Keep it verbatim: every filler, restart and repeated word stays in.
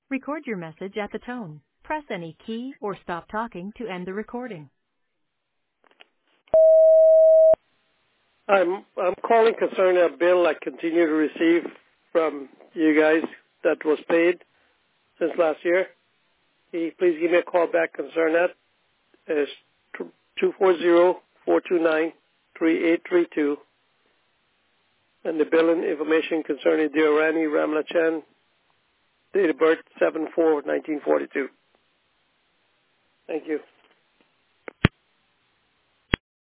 Record your message at the tone. Press any key or stop talking to end the recording. I'm I'm calling concerning a bill I continue to receive from you guys that was paid since last year. Please give me a call back concerning that. It's two four zero, four two nine, three eight three two. And the billing information concerning Deorani Ramlachan, date of birth seven four nineteen forty-two. Thank you.